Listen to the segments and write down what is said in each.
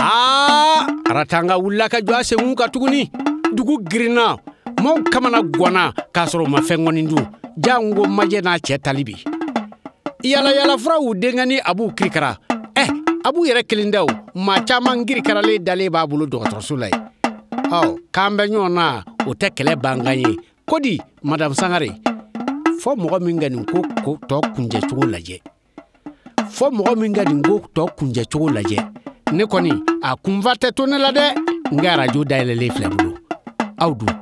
Aratanga wula ka jɔ a sengu ka tuguni. Dugu girinna. Maaw kamana gwana k'a sɔrɔ u ma fɛn ŋɔni dun. Jango majɛ n'a cɛ talibi. Yala fura u denkɛni Abu kirikara. Abu yɛrɛ kelen da o. Maa caman girikaralen dalen b'a bolo dɔgɔtɔrɔso la yen. K'an bɛ ɲɔgɔn na o tɛ kɛlɛ bangan ye. Ko di Madame Sangare? Fɔ mɔgɔ min ka nin ko tɔ kunjɛ cogo lajɛ. Ne kɔni a kunfa tɛ to ne la dɛ. N ka radio dayɛlɛlen filɛ n bolo. Aw dun.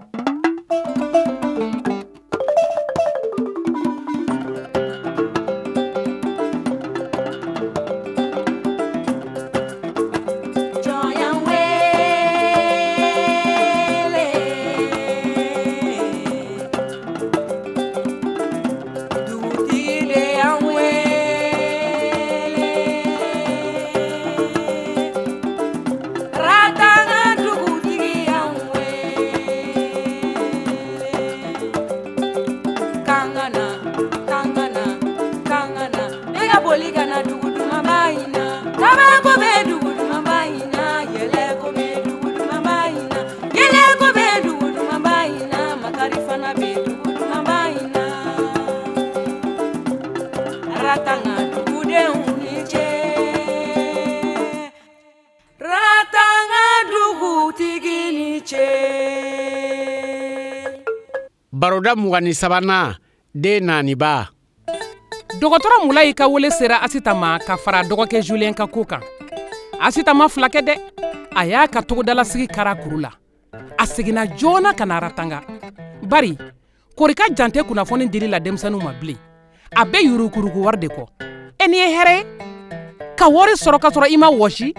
Baroda mugani sabana de naniba. Dɔgɔtɔrɔ Mula y'i ka wele sera Asita ma ka fara dɔgɔkɛ Julien ka ko kan. Asita ma filakɛ dɛ. A y'a ka togodalasigi kara kuru la. A seginna joona ka na Aratanga. Bari, Korika jante kunnafoni dili la denmisɛnninw ma bilen. A bɛ yurukuruku wari de kɔ. Nin ye hɛrɛ ye? Ka wari sɔrɔ ka sɔrɔ i ma wɔsi?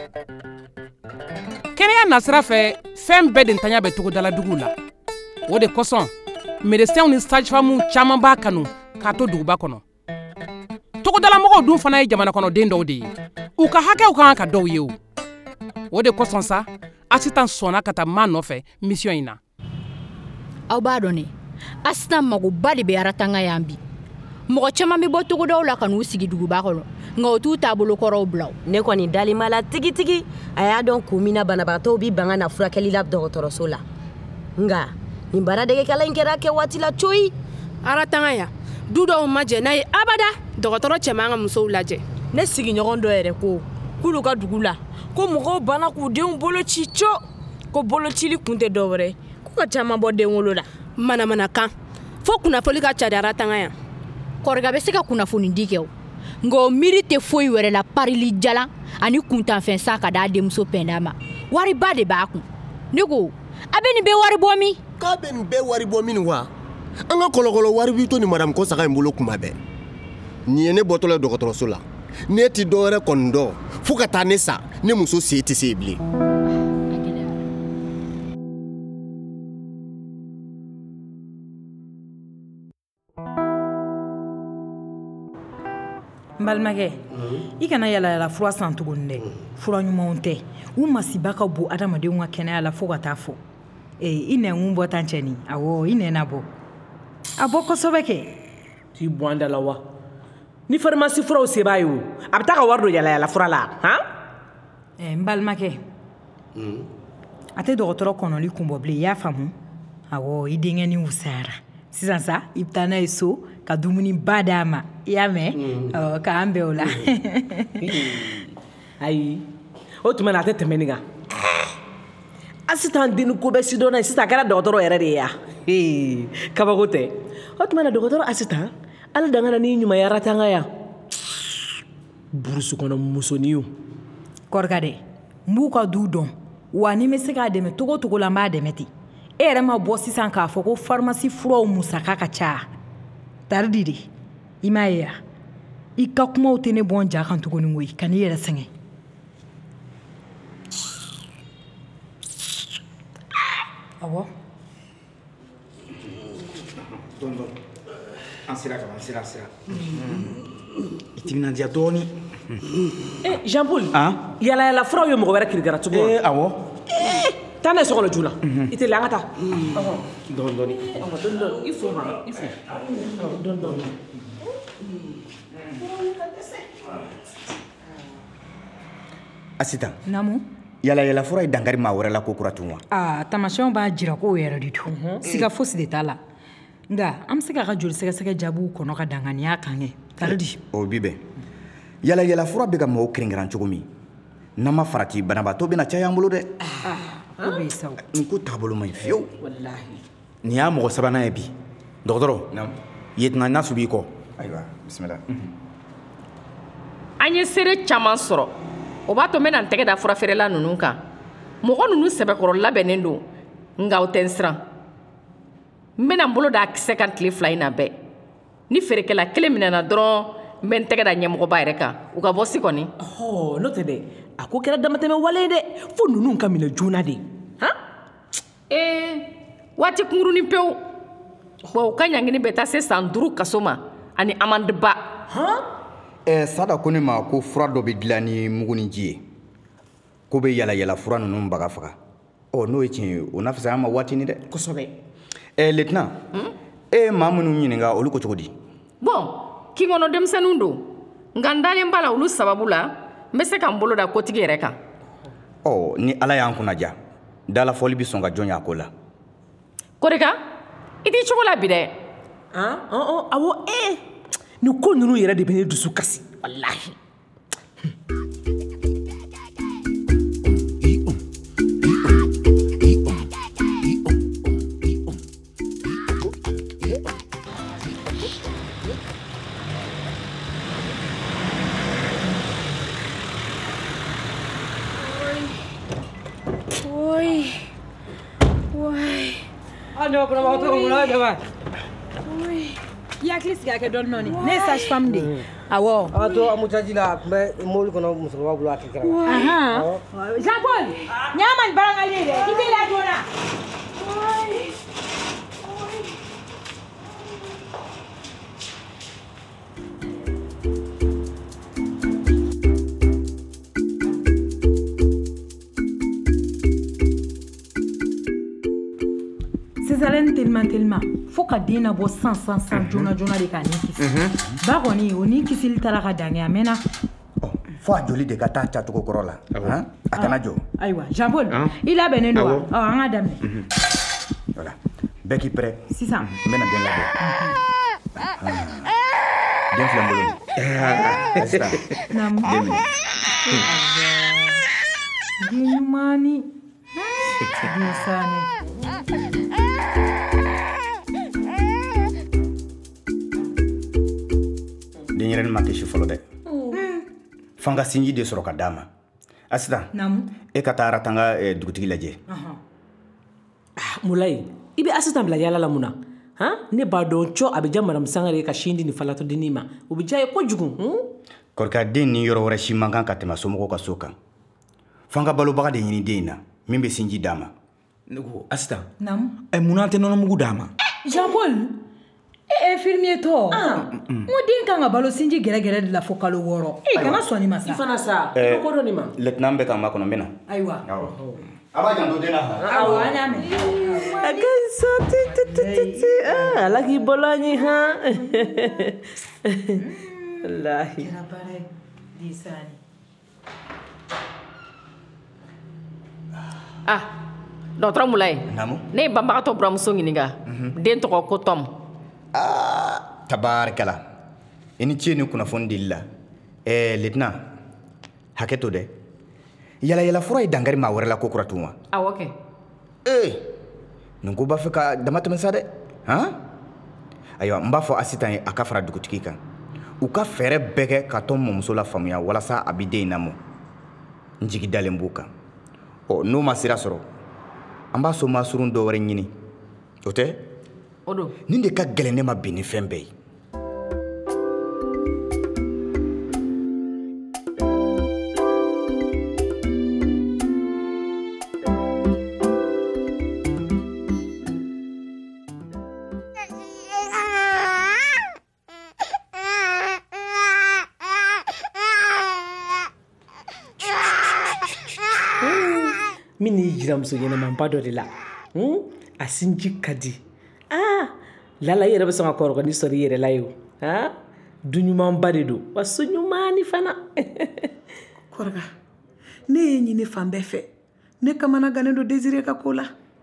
Kɛnɛya nasira fɛ, fɛn bɛɛ de ntanya bɛ togodala dugu la. O de kosɔn, médecins ni sage-femmes caman b'a kanu k'a to duguba kɔnɔ. Togodalamɔgɔw dun fana ye jamana kɔnɔden dɔw de ye. U ka hakɛw kan ka dɔw ye o. O de kosɔn sa, Asitan sɔnna ka taa maa nɔfɛ mission in na. Aw b'a dɔn ne, Asitan magoba de bɛ Aratanga yan bi. Mɔgɔ caman bɛ bɔ togodaw la ka n'u sigi duguba kɔnɔ, nka o t'u taabolo kɔrɔw bila. Ne kɔni dalima la tigitigi, a y'a dɔn kun min na banabagatɔw bi banga na furakɛli la dɔgɔtɔrɔso la. Nka nin baaradegekɛla in kɛra kɛ waati la coyi. Aratanga ya, du dɔw ma jɛ n'a ye abada dɔgɔtɔrɔ cɛman ka musow lajɛ. Ne sigiɲɔgɔn dɔ yɛrɛ ko k'olu ka dugu la ko mɔgɔw banna k'u denw boloci ko bolocili kun tɛ dɔwɛrɛ k'u ka caman bɔ den wolo la. Manamanakan fo kunnafoli ka cari Aratanga yan. Kɔrɔkɛ bɛ se ka kunnafoni di kɛ o, nka o miiri tɛ foyi wɛrɛ la parili jalan ani kuntanfɛn san ka d'a denmuso pɛnda ma. Wariba de b'a kun. Ne ko a bɛ nin bɛɛ wari bɔ min? K'a bɛ nin bɛɛ wari bɔ min wa? An ka kɔlɔkɔlɔ wari b'i to ni Madame ko saga in bolo kuma bɛɛ. Nin ye ne bɔtɔla ye dɔgɔtɔrɔso la. Ne tɛ dɔwɛrɛ kɔni dɔn fo ka taa ne sa ne muso se tɛ se bilen. N balimakɛ, I kana yalayala fura san tuguni dɛ. Fura ɲumanw tɛ. U masiba ka bon adamadenw ka kɛnɛya la fo ka taa fɔ. I nɛnkun bɔ tan cɛni. Awɔ, I nɛna bɔ. A bɔ kosɛbɛ kɛ. T'i bɔ an da la wa? Ni pharmacie furaw se b'a ye o, a bɛ taa ka wari don yalayala fura la, han? N balimakɛ. A tɛ dɔgɔtɔrɔ kɔnɔli kun bɔ bilen, I y'a faamu? Awɔ, I denkɛni wusayara. Sisan sa, I bɛ taa n'a ye so ka dumuni ba d'a ma. I y'a mɛn? K'an bɛn o la. Ayi, o tuma na a tɛ tɛmɛ nin kan. Asitan den ko bɛ sidɔn na sisan a kɛra dɔgɔtɔrɔ yɛrɛ de ye yan. Kabako tɛ. O tuma na dɔgɔtɔrɔ Asitan, ala dangana ni ɲumanya Aratanga yan. Burusu kɔnɔ musoninw. Kɔrɔkɛ dɛ, n b'u ka du dɔn, wa ni n bɛ se k'a dɛmɛ togo togo la n b'a dɛmɛ ten. E yɛrɛ ma bɔ sisan k'a fɔ ko pharmacie furaw musaka ka ca. Taridi de, I m'a ye wa? I ka kumaw tɛ ne bɔ n ja kan tuguni koyi, ka n'i yɛrɛ sɛgɛn. Awɔ. An sera ka ban, an sera. I timinandiya dɔɔni. Jean-Paul, yalayala furaw ye mɔgɔ wɛrɛ kirikara cogo wa? Awɔ. Taa n'a ye so kɔnɔ joona. I tɛ an ka taa. Dɔɔni. I fo ma, i fo. Dɔɔni. Asita. Namu. Yala fura ye dankari maa wɛrɛ la ko kura tun wa? Tamasiyɛnw b'a jira k'o yɛrɛ de don. Siga fosi de t'a la. Nka an bɛ se k'a ka joli sɛgɛsɛgɛ jaabiw kɔnɔ ka danganiya kan kɛ. Taridi. O bi bɛn. Yala fura bɛ ka mɔgɔw kɛrɛnkɛrɛn cogo min n'an ma farati banabaatɔ bɛna caya an bolo dɛ. Ko bɛ saw. Nin ko taabolo man ɲi fiyewu. Wallahi. Nin y'a mɔgɔ sabanan ye bi. Dɔgɔtɔrɔ. Naamu. Lieutenant Nasu b'i kɔ. Ayiwa, bisimila. An ye seere caman sɔrɔ. O b'a to n bɛna n tɛgɛ da furafeerela ninnu kan. Mɔgɔ ninnu sɛbɛkɔrɔ labɛnnen don nka o tɛ n siran. N bɛna n bolo da kisɛ kan tile 2 in na bɛɛ. Ni feerekɛla kelen minɛna dɔrɔn n bɛ n tɛgɛ da ɲɛmɔgɔba yɛrɛ kan u ka bɔ si kɔni. N'o tɛ dɛ a ko kɛra damatɛmɛ wale ye dɛ fo ninnu ka minɛ joona de. Waati kunkurunin pewu. Wa u ka ɲangini bɛ taa se san 5 kaso ma ani amande ba. Sada ko ne ma ko fura dɔ bɛ dilan ni mugu ni ji ye ko bɛ yala fura ninnu baga faga. N'o ye tiɲɛ ye o n'a fisaya an ma waati ni dɛ. Kosɛbɛ. Lieutenant e maa minnu ɲininka olu ko cogo di? Bon k'i kɔnɔ denmisɛnninw don nka n dalen b'a la olu sababu la n bɛ se ka n bolo da kotigi yɛrɛ kan. Ni ala y'an kunnaja dalafɔli bɛ sɔn ka jɔn y'a ko la. Korika i t'i cogo la bi dɛ. Awɔ nin ko ninnu yɛrɛ de bɛ ne dusu kasi wallahi. I hakili sigi a kɛ dɔɔni dɔɔni. Ne ye sage femme de ye. Awɔ. A to amutaji la tun bɛ mobili kɔnɔ musokɔrɔba bolo a tɛ kɛra. Jean Paul ɲ'a ma nin baaraŋali ye dɛ i tɛ la joona. Césarine tellement fo ka den na bɔ san joona de k'a ni kisi. Ba kɔni o ni kisili taara ka dan kɛ a mɛnna. Fo a joli de ka taa cacogo kɔrɔ la. A kana jɔ. Ayiwa Jean Paul i labɛnnen don wa? An ka daminɛ. Voilà. Bɛɛ k'i prêt. Sisan. N bɛna den labɔ. Den filɛ n bolo nin. Naamu. Den minɛ. Den ɲumani. Den saani. Denyɛrɛnin ma kisi fɔlɔ dɛ. F'an ka sinji de sɔrɔ ka d'a ma. Asita. Naamu. E ka taa Aratanga dugutigi lajɛ. Mulayi i bɛ Asita bila yala la mun na? Ne b'a dɔn cɔ a bɛ diya Madame Sangare ye ka sin di nin falatɔdennin ma. O bɛ diya ye kojugu. Kɔrɔkɛ den ni yɔrɔ wɛrɛ si man kan ka tɛmɛ somɔgɔw ka so kan. F'an ka balobaga de ɲini den in na min bɛ sinji d'a ma. Ne ko Asita. Naamu. Mun an tɛ nɔnɔmugu d'a ma? Jean Paul infirmier tɔ. N ko den kan ka balo sinji gɛrɛgɛrɛ de la fo kalo 6. Kana sɔn nin ma sa. I fana sa i ko dɔ nin ma. Lieutenant bɛ ka ma kɔnɔ n bɛna. Ayiwa. A b'a janto den na. Awɔ an y'a mɛn. A ka ɲi sa Ala k'i bolo an ye Wallahi. Kɛra baara ye den saani. Dɔgɔtɔrɔ Mulayi. Naamu. Ne ye banbagatɔ buramuso ɲininka. Den tɔgɔ ko Tom. Tabarikala. I ni ce ni kunnafoni dili la. Lieutenant hakɛ to dɛ. Yala fura ye dankari maa wɛrɛ la ko kura tun wa? Awɔ kɛ. Nin ko b'a fɛ ka dama tɛmɛ sa dɛ. Ayiwa n b'a fɔ Asita ye a ka fara dugutigi kan. U ka fɛɛrɛ bɛɛ kɛ ka Tom mɔmuso la faamuya walasa a bɛ den in lamɔ. N jigi dalen b'u kan. N'o ma sira sɔrɔ an b'a sɔn maasurun dɔ wɛrɛ ɲini. O tɛ? O don. Nin de ka gɛlɛn ne ma bi ni fɛn bɛɛ ye. Min y'i jira muso ɲɛnɛmanba dɔ de la a sinji ka di Lala i yɛrɛ bɛ sɔn ka kɔrɔkɔni sɔrɔ i yɛrɛ la ye o du ɲumanba de don wa so ɲuman fana Kɔrɔka ne ye ɲini fan bɛɛ fɛ ne kamana gannen do Désiré ka ko la.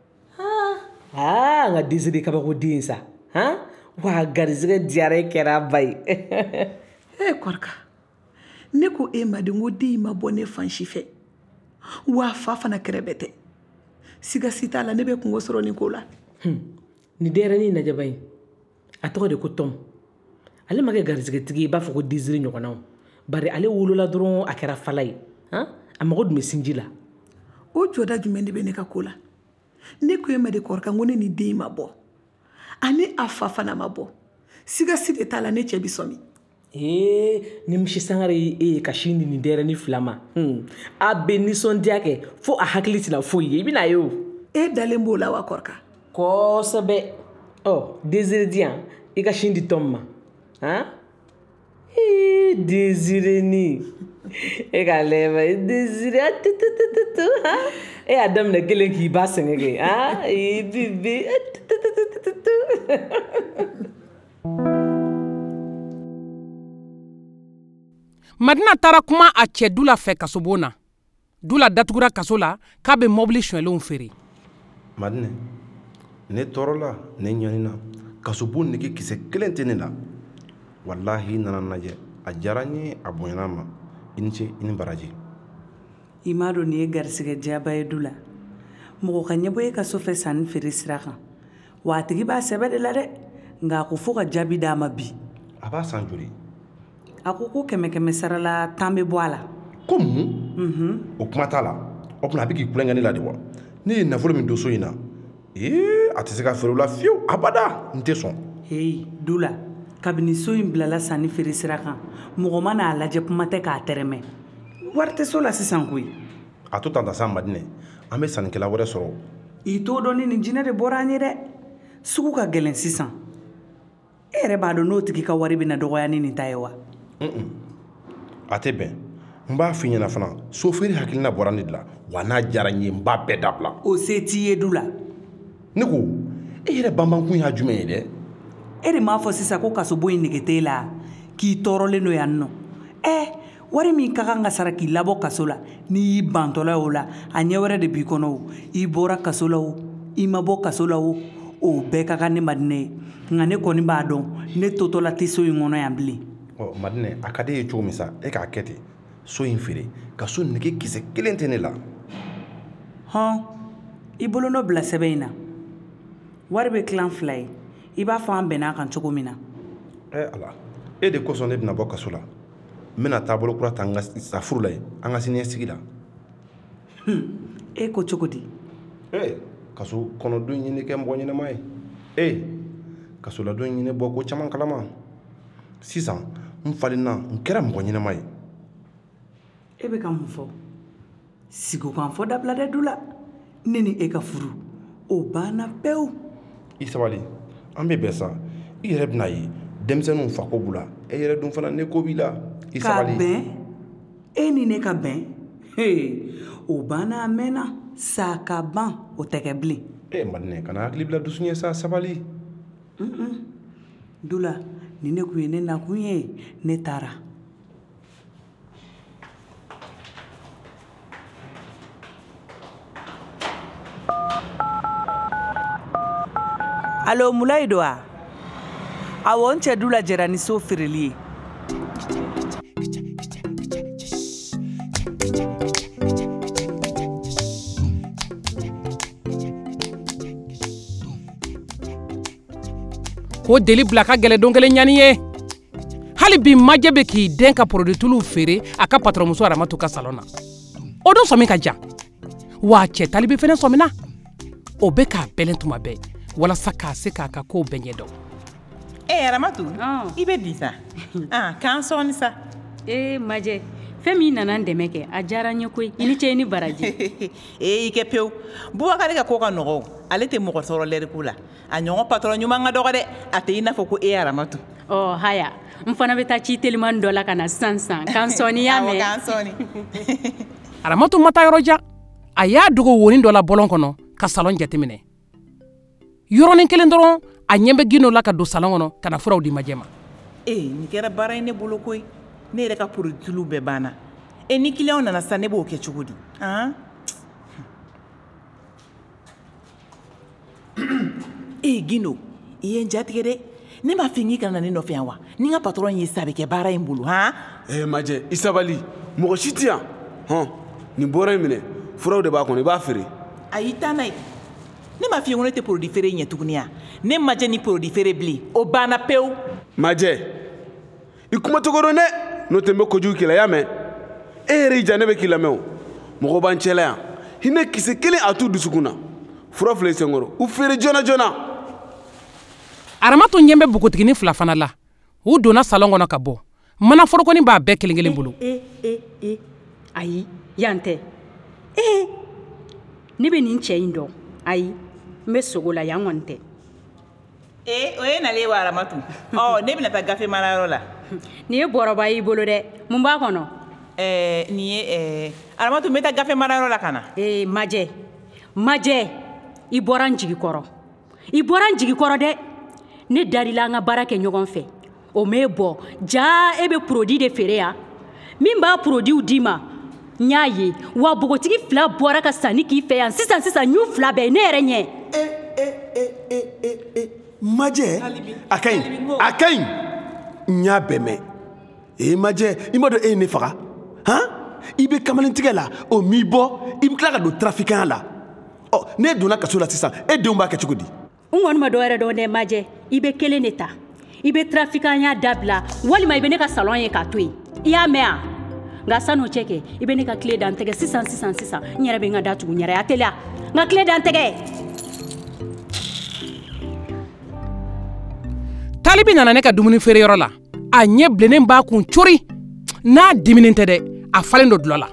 Nga Désiré kabako den sa. Wa garizigɛ diyara kɛra ba ye. Kɔrɔka ne ko e ma de n ko den ma bɔ ne fan si fɛ wa fa fana kɛrɛbɛ tɛ siga si t'a la ne bɛ kungo sɔrɔ nin ko la. Ni denyɛrɛnin najaba in a tɔgɔ de ko Tom. Ale ma kɛ garizigɛtigi i b'a fɔ ko Désiré ɲɔgɔnnaw bari ale wolola dɔrɔn a kɛra fala ye. A mago dun bɛ sinji la. O jɔda jumɛn de bɛ ne ka ko la ne ko e ma de kɔrɔka n ko ne ni den ma bɔ ani a fa fana ma bɔ siga si de t'a la ne cɛ bi sɔmi. Ni misi sangare ye ka sin di nin denyɛrɛnin fila ma a bɛ nisɔndiya kɛ fo a hakili tɛna foyi ye i bɛna ye o. E dalen b'o la wa kɔrɔka. Kosɛbɛ. Désiré di yan i ka sin di Tom ma. Désiré ni e ka lɛbɛ Désiré e y'a daminɛ kelen k'i ba sɛgɛn kɛ bibi Madina taara kuma a cɛ Dula fɛ kasobon na. Dula datugura kaso la k'a bɛ mobili suɲɛlenw feere. Madinɛ ne tɔɔrɔla ne ɲanina kasobon nege kisɛ kelen tɛ ne la wallahi nana lajɛ a diyara n ye a bonyana ma i ni ce i ni baraji. I m'a dɔn nin ye garisɛgɛ diyaba ye Dula mɔgɔ ka ɲɛbɔ e ka so fɛ sanni feere sira kan wa a tigi b'a sɛbɛ de la dɛ nka a ko fo ka jaabi d'a ma bi. A b'a san joli? A ko 100 sara la 10 bɛ bɔ a la. Ko mun? O kuma t'a la o tuma a bɛ k'i kulonkɛ ne la de wa ne ye nafolo min don so in na a tɛ se ka feere o la fiyewu abada n tɛ sɔn. Dula kabini so in bilala sanni feere sira kan mɔgɔ ma n'a lajɛ kuma tɛ k'a tɛrɛmɛ wari tɛ so la sisan koyi. A to tan ta sa Madinɛ an bɛ sannikɛla wɛrɛ sɔrɔ. I t'o dɔn ni nin jinɛ de bɔra an ye dɛ sugu ka gɛlɛn sisan e yɛrɛ b'a dɔn n'o tigi ka wari bɛna dɔgɔya ni nin ta ye wa. A tɛ bɛn n b'a f'i ɲɛna fana sofeere hakilina bɔra ne de la wa n'a diyara n ye n b'a bɛɛ dabila. O se t'i ye Dula. Ne ko e yɛrɛ banbankun y'a jumɛn ye dɛ. E de m'a fɔ sisan ko kasobo in nege t'e la k'i tɔɔrɔlen don yan nɔ wari min ka kan ka sara k'i labɔ kaso la n'i y'i bantɔla o la a ɲɛ wɛrɛ de b'i kɔnɔ o i bɔra kaso la o i ma bɔ kaso la o bɛɛ ka kan ne Madinɛ ye nka ne kɔni b'a dɔn ne totɔla tɛ so in kɔnɔ yan bilen. Madinɛ a ka di e ye cogo min sa e k'a kɛ ten so in feere ka so nege kisɛ kelen tɛ ne la. I bolo nɔ bila sɛbɛn in na wari bɛ tilan 2 ye i b'a fɔ an bɛn'a kan cogo min na. Ala e de kosɔn ne bɛna bɔ kaso la n bɛna taabolo kura ta sa furu la an ka siniɲɛsigi la. E ko cogo di? kaso kɔnɔdon ɲini kɛ mɔgɔ ɲɛnama ye kasoladon ɲini bɔ ko caman kalama sisan n falenna n kɛra mɔgɔ ɲɛnama ye. E bɛ ka mun fɔ sigo kan fɔ dabila dɛ Dula ne ni e ka furu o banna pewu. I sabali an bɛ bɛn sa i yɛrɛ bɛna ye denmisɛnninw fako b'u la e yɛrɛ dun fana ne ko b'i la i sabali. Ka bɛn e ni ne ka bɛn o banna a mɛnna sa ka ban o tɛ kɛ bilen. Madinɛ kana hakili bila dusu ɲɛ sa sabali. Dula ni ne kun ye ne nakun ye ne taara. Alo Mulayi don wa? Awɔ n cɛ Dula jɛra ni so feereli ye. Ko deli bila ka gɛlɛ don kelen ɲani ye hali bi majɛ bɛ k'i den ka produituluw feere a ka patronmuso Aramatu ka salon na o don sɔmi ka jan wa cɛ talibi fɛnɛ sɔmina o bɛ k'a bɛlɛn tuma bɛɛ walasa k'a se k'a ka kow bɛɛ ɲɛ dɔn. Aramatu i bɛ di sa k'an sɔɔni sa. Majɛ fɛn min nana n dɛmɛ kɛ a diyara n ye koyi i ni ce i ni baraji. I kɛ pewu Bubakari ka ko ka nɔgɔ ale tɛ mɔgɔ sɔrɔ lɛriku la a ɲɔgɔn patron ɲuman ka dɔgɔ dɛ a tɛ i n'a fɔ ko Aramatu. Haya n fana bɛ taa ci telimani dɔ la ka na sisan k'an sɔɔni y'a mɛn. K'an sɔɔni. Aramatu ma taa yɔrɔ jan a y'a dogo wonin dɔ la bɔlɔn kɔnɔ ka salon jateminɛ yɔrɔnin kelen dɔrɔn a ɲɛ bɛ gindo la ka don salon kɔnɔ ka na furaw di Majɛ ma. Nin kɛra baara ye ne bolo koyi ne yɛrɛ ka produituluw bɛɛ banna e ni client nana sa ne b'o kɛ cogo di Gindo i ye n jatigɛ dɛ ne m'a fɔ n k'i kana ne nɔfɛ yan wa ni n ka patron ye sa bɛ kɛ baara in bolo Majɛ i sabali mɔgɔ si tɛ yan nin bɔra in minɛ furaw de b'a kɔnɔ i b'a feere ayi taa n'a ye ne m'a fɔ i ye ko ne tɛ produit feere ɲɛ tuguni yan ne Majɛ ni produit feere bilen o banna pewu Majɛ i kuma cogo dɔn dɛ n'o tɛ n bɛ kojugu k'i la y'a mɛn e yɛrɛ y'i ja ne bɛ k'i lamɛn o mɔgɔw b'an cɛla yan hinɛ kisɛ kelen a t'u dusukun na fura filɛ i senkɔrɔ u feere joona joona Aramatu ɲɛ bɛ bogotigini 2 fana la u donna salon kɔnɔ ka bɔ mana forokoni b'a bɛɛ kelen kelen bolo ayi yan tɛ ne bɛ nin cɛ in dɔn ayi n bɛ sogo la yan kɔni tɛ o ye nalen wa Aramatu ne bɛna taa gafe marayɔrɔ la nin ye bɔrɔba y'i bolo dɛ mun b'a kɔnɔ nin ye Aramatu n bɛ taa gafe marayɔrɔ la ka na Majɛ i bɔra n jigi kɔrɔ dɛ ne darila an ka baara kɛ ɲɔgɔn fɛ o m'e bɔ ja e bɛ produit de feere yan min b'a produit d'i ma n y'a ye wa bogotigi 2 bɔra ka sanni k'i fɛ yan sisan ɲu 2 bɛɛ ne yɛrɛ ɲɛ Majɛ a ka ɲi n y'a bɛɛ mɛn Majɛ i m'a dɔn e ye ne faga i bɛ kamalentigɛ la o m'i bɔ i bɛ tila ka don trafiquant la ne donna kaso la sisan e denw b'a kɛ cogo di n kɔni ma dɔ wɛrɛ dɔn dɛ Majɛ i bɛ kelen de ta i bɛ trafiquant dabila walima i bɛ ne ka salon ye k'a to yen i y'a mɛn wa nka san'o cɛ kɛ i bɛ ne ka tile da n tɛgɛ sisan n yɛrɛ bɛ n ka da tugu n yɛrɛ ye a teliya n ka tile da n tɛgɛ Talibi nana ne ka dumuni feereyɔrɔ la a ɲɛ bilennen b'a kun cori n'a diminen tɛ dɛ a falen do dulɔ la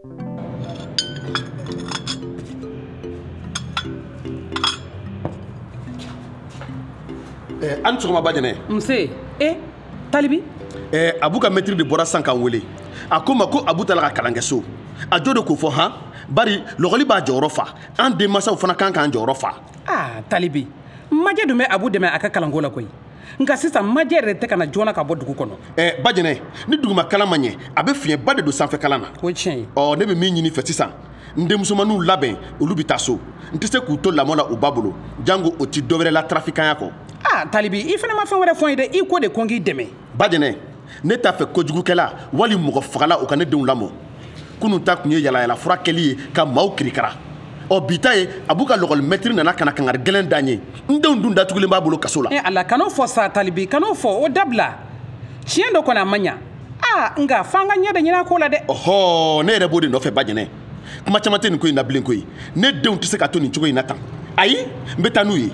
an sɔgɔma Bajɛnɛ nse Talibi Abu ka maître de bɔra san k'an wele a ko ma ko Abu taara ka kalan kɛ so a jo de k'o fɔ bari lɔgɔli b'a jɔyɔrɔ fa an denmansaw fana kan k'an jɔyɔrɔ fa Talibi Majɛ dun bɛ Abu dɛmɛ a ka kalanko la koyi nka sisan Majɛ yɛrɛ tɛ ka na joona ka bɔ dugu kɔnɔ Bajɛnɛ ni duguma kalan ma ɲɛ a bɛ fiɲɛba de don sanfɛ kalan na o tiɲɛ ye ne bɛ min ɲini fɛ sisan n denmusomaninw labɛn olu bɛ taa so n tɛ se k'u to lamɔ la u ba bolo jango o ti dɔwɛrɛ la trafiquant kɔ Talibi i fana ma fɛn wɛrɛ fɔ n ye dɛ i ko de ko n k'i dɛmɛ Bajɛnɛ ne t'a fɛ kojugukɛla wali mɔgɔ fagala o ka ne denw lamɔ kunun ta tun ye yalayala fura kɛli ye ka maaw kirikara bi ta ye Abu ka lɔgɔli maître nana ka na kangari gɛlɛn da n ye n denw dun datugulen b'a bolo kaso la Ala kan'o fɔ sa Talibi kan'o fɔ o dabila tiɲɛ dɔ kɔni a ma ɲa nka f'an ka ɲɛ de ɲin'a ko la dɛ ne yɛrɛ b'o de nɔfɛ Bajɛnɛ kuma caman tɛ nin ko in na bilen koyi ne denw tɛ se ka to nin cogo in na tan ayi n bɛ taa n'u ye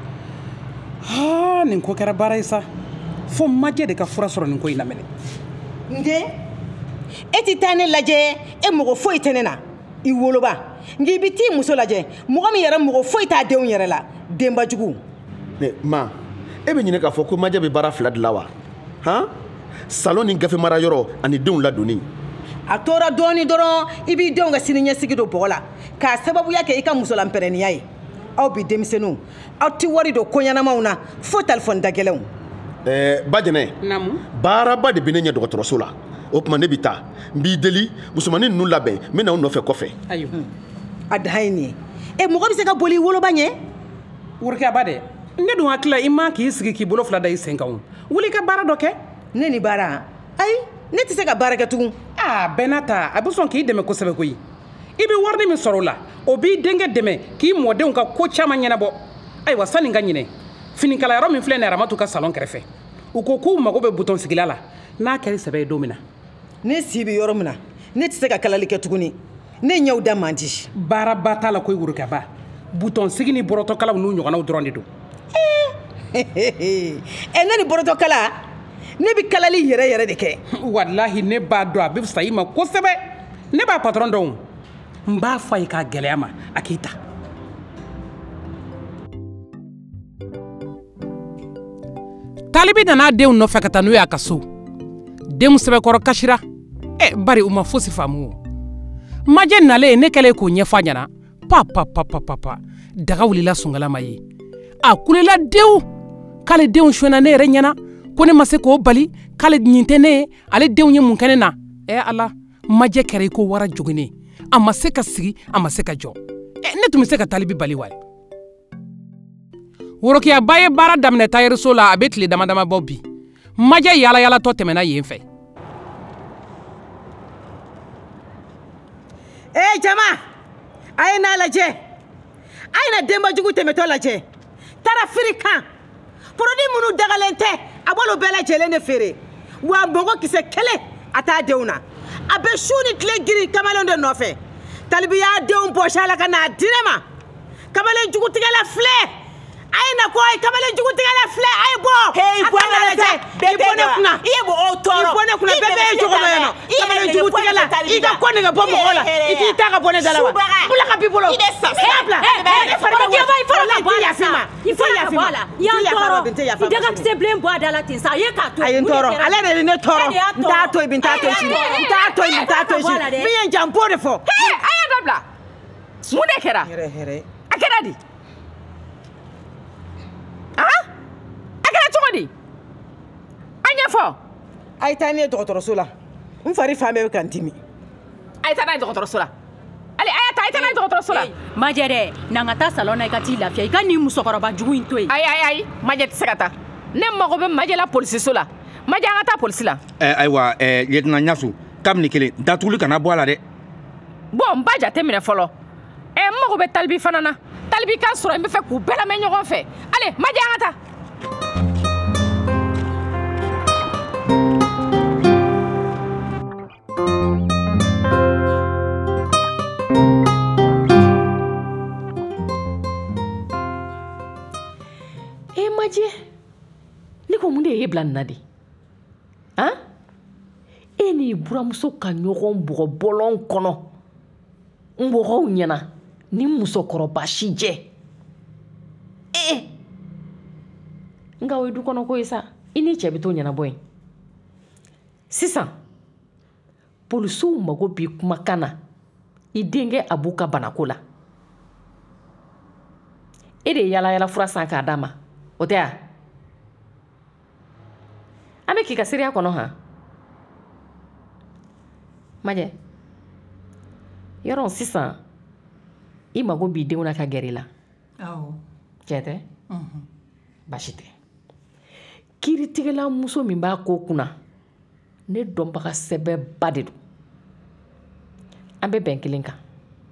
nin ko kɛra baara ye sa fo Majɛ de ka fura sɔrɔ nin ko in na minɛ n den e tɛ taa ne lajɛ e mɔgɔ foyi tɛ ne na i woloba nka i bɛ t'i muso lajɛ mɔgɔ min yɛrɛ mɔgɔ foyi t'a denw yɛrɛ la denbajugu ma e bɛ ɲini k'a fɔ ko Majɛ bɛ baara 2 de la wa salon ni gafe mara yɔrɔ ani denw ladonni a tora dɔɔni dɔrɔn i b'i denw ka siniɲɛsigi don bɔgɔ la k'a sababuya kɛ i ka musolanpɛrɛnniya ye aw bi denmisɛnninw aw tɛ wari don koɲɛnamaw na fo telefɔni dagɛlɛnw Bajɛnɛ baaraba de bɛ ne ɲɛ dɔgɔtɔrɔso la o tuma ne bɛ taa n b'i deli musomanin ninnu labɛn n bɛ na u nɔfɛ kɔfɛ a dan ye nin ye mɔgɔ bɛ se ka boli i woloba ɲɛ worokɛba dɛ ne dun hakili la i ma k'i sigi k'i bolo 2 da i sen kan wuli i ka baara dɔ kɛ ne ni baara ayi ne tɛ se ka baara kɛ tugun bɛɛ n'a ta a bɛ sɔn k'i dɛmɛ kosɛbɛ koyi i bɛ wari min sɔrɔ o la o b'i denkɛ dɛmɛ k'i mɔdenw ka ko caman ɲɛnabɔ ayiwa sanni n ka ɲinɛ finikalayɔrɔ min filɛ nin Aramatu ka salon kɛrɛfɛ u ko k'u mago bɛ bouton sigila la n'a kɛra sɛbɛ ye don min na ne si bɛ yɔrɔ min na ne tɛ se ka kalali kɛ tuguni ne ɲɛw da man di baaraba t'a la koyi worokɛba bouton sigi ni bɔrɔtɔkalaw n'u ɲɔgɔnnaw dɔrɔn de don ne ni bɔrɔtɔkala ne bɛ kalali yɛrɛ yɛrɛ de kɛ walahi ne b'a dɔn a bɛ fisa i ma kosɛbɛ ne b'a patron dɔn n b'a fɔ a ye k'a gɛlɛya ma a k'i ta Talibi nana denw nɔfɛ ka taa n'u y'a ka so denw sɛbɛkɔrɔ kasira bari u ma fosi faamu o Majɛ nalen ne kɛlen k'o ɲɛfɔ a ɲɛna pa daga wulila sungalama ye a kulela dewu k'ale denw suɲɛna ne yɛrɛ ɲɛna ko ne ma se k'o bali k'ale ɲin tɛ ne ye ale denw ye mun kɛ ne na Ala majɛ kɛra I ko wara joginen a ma se ka sigi a ma se ka jɔ ne tun bɛ se ka talibi bali wa worokiyaba ye baara daminɛ tayɛriso la a bɛ tile dama dama bɔ bi majɛ yaalayalatɔ tɛmɛna yen fɛ jama a ye n'a lajɛ a ye na denbajugu tɛmɛtɔ lajɛ tarafiri kan produit minnu dagalen tɛ a b'olu bɛɛ lajɛlen de feere wa mɔgɔ kisɛ kelen a t'a denw na a bɛ su ni tile giri kamalenw de nɔfɛ talibi y'a denw bɔsi a la ka n'a di ne ma kamalen jugutigɛla filɛ a ye na ko a ye kamalen jugutigɛla filɛ a ye bɔ a bɔ ne lajɛ i bɔ ne kunna i ye mɔgɔw tɔɔrɔ i bɔ ne kunna bɛɛ ye jogo dɔ ye nɔ kamalen jugutigɛla i ka ko nege bɔ mɔgɔw la I k'i ta ka bɔ ne da la wa bula ka b'i bolo i bila ne fari bɛ wuli i fara la bɔ a la sa i fara la bɔ a la i y'an tɔɔrɔ i dagakisɛ bilen bɔ a da la ten sa a ye k'a to a ye n tɔɔrɔ ale de ye ne tɔɔrɔ n t'a to yen bi n t'a to yen sini n t'a to yen bi n t'a to yen sini min ye n jan po de fɔ a y'a dabila mun de kɛra a kɛra di a kɛra cogo di a ɲɛfɔ a ye taa ne ye dɔgɔtɔrɔso la n fari fan bɛɛ bɛ ka n dimi a ye taa n'a ye dɔgɔtɔrɔso la ale a y'a ta a ye taa n'a ye dɔgɔtɔrɔso la majɛ dɛ n'an ka taa salon na I ka t'i lafiya I ka nin musokɔrɔba jugu in to yen ayi majɛ tɛ se ka taa ne mago bɛ majɛ la polisiso la majɛ an ka taa polisi la ayiwa lieutenant Ɲasu kabini kelen datuguli kana bɔ a la dɛ bon n b'a jate minɛ fɔlɔ n mago bɛ talibi fana na talibi kan sɔrɔ n bɛ fɛ k'u bɛɛ lamɛn ɲɔgɔn fɛ ale majɛ an ka taa majɛ ne ko mun de ye bila nin na de e n'i buramuso ka ɲɔgɔn bugɔ bɔlɔn kɔnɔ n mɔgɔw ɲɛna ni musokɔrɔba si jɛ nka o ye du kɔnɔ ko ye sa I ni cɛ bɛ t'o ɲɛnabɔ yen sisan polisiw mago b'i kumakan na I denkɛ Abu ka banako la e de ye yalayala fura san k'a d'a ma o tɛ wa an bɛ k'i ka seereya kɔnɔ han majɛ yɔrɔ sisan I mago b'i denw na ka gɛrɛ I la cɛ tɛ baasi tɛ kiiritigɛla muso min b'a ko kunna ne dɔnbaga sɛbɛba de don an bɛ bɛn kelen kan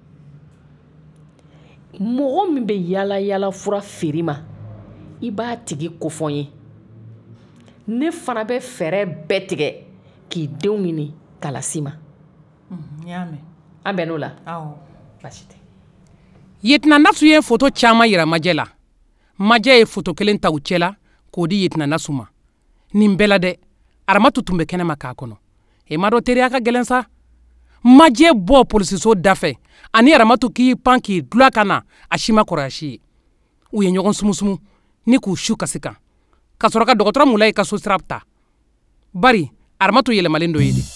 mɔgɔ min bɛ yalayala fura feere ma I b'a tigi kofɔ n ye ne fana bɛ fɛɛrɛ bɛɛ tigɛ k'i denw ɲini k'a lasi ma an bɛn n'o la baasi tɛ Lieutenant Nasu ye foto caman yira majɛ la majɛ ye foto kelen ta u cɛla k'o di Lieutenant Nasu ma nin bɛɛ la dɛ Aramatu tun bɛ kɛnɛma k'a kɔnɔ e ma dɔ teriya ka gɛlɛn sa majɛ bɔ polisiso dafɛ ani Aramatu k'i pan k'i dula ka na a si ma kɔrɔya si ye u ye ɲɔgɔn sumusumu ni k'u su kasi kan ka sɔrɔ ka dɔgɔtɔrɔ Mulayi ka so sira ta bari Aramatu yɛlɛmalen dɔ ye de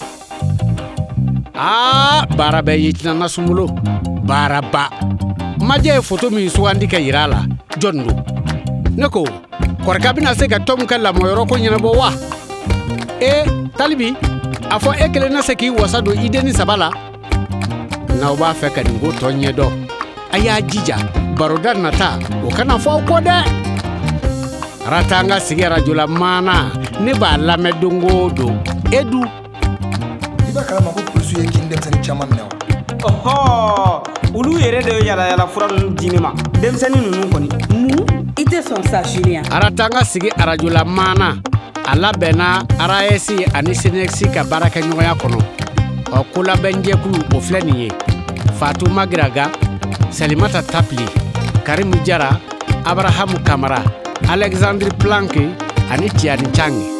baara bɛ Lieutenant Nasu bolo baaraba majɛ ye foto min sugandi ka yira a la jɔn don ne ko kɔrɔkɛ bɛna se ka Tom ka lamɔyɔrɔ ko ɲɛnabɔ wa talibi a fɔ e kelen na se k'i wasa don I denni saba la n'aw b'a fɛ ka nin ko tɔ ɲɛdɔn a y'a jija baroda nata o kana fɔ aw kɔ dɛ rata an ka sigi radio la maana ne b'a lamɛn don o don Edu I b'a kalama ko polisiw ye kin denmisɛnnin caman minɛ wa olu yɛrɛ de ye yalayala fura ninnu di ne ma denmisɛnnin ninnu kɔni I tɛ sɔn sa Julien arata an ka sigi radio la maana a labɛnna RAS ani Senex ka baarakɛɲɔgɔnya kɔnɔ ko labɛnjɛkulu o filɛ nin ye Fatu Magiraga Salimata Tapli Karimu Jara Abrahamu Kamara Alexandre Planke ani Tiani Change